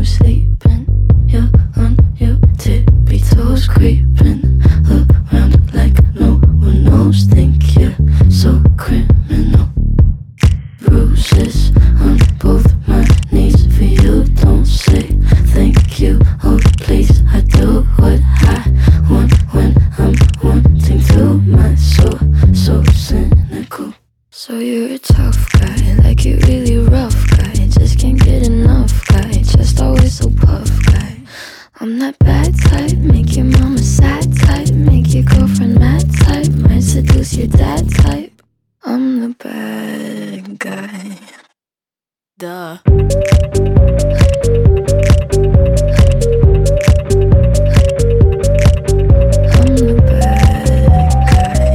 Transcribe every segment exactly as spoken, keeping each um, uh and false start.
no sleeping. You're on your tippy toes, creeping around like no one knows. Think you're so criminal. Bruises on both my knees for you. Don't say thank you, oh please. I do what I want when I'm wanting to. My soul so cynical. So you're a tough guy, like you really rough guy. Just can't get enough guy, just always so puff guy. I'm that bad type, make your mama sad type, make your girlfriend mad type, might seduce your dad type. I'm the bad guy. Duh. I'm the bad guy.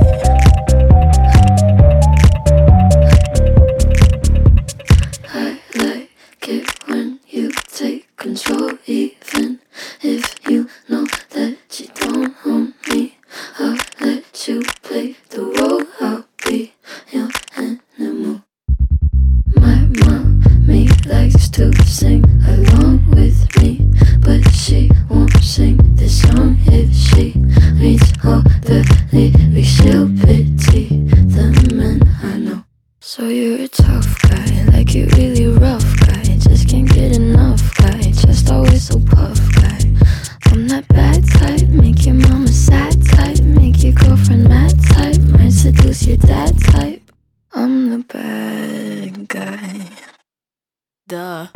I like it when you take control, even if you know that you don't own me. I'll let you play the role, I'll be your animal. My mommy likes to sing along with me, but she won't sing this song if she reads all the lyrics. She'll pity the men I know. So you're a tough guy, like you really rough guy. Just can't get enough guy, just always so puff guy. I'm that bad type, make your mama sad type, make your girlfriend mad type, might seduce your dad type. I'm the bad guy. Duh.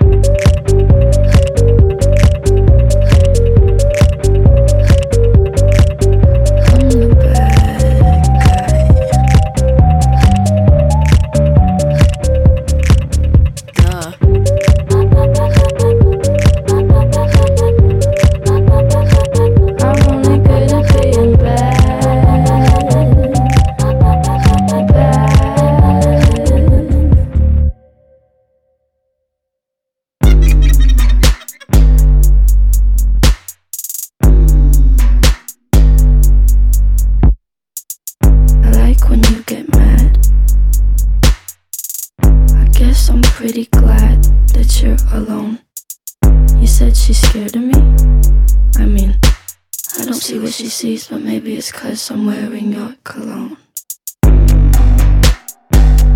I'm the bad guy. Duh. I'm only good at being bad. Bad. I like when you get mad. I guess I'm pretty glad that you're alone. You said she's scared of me? I mean, I don't see what she sees, but maybe it's 'cause I'm wearing your cologne.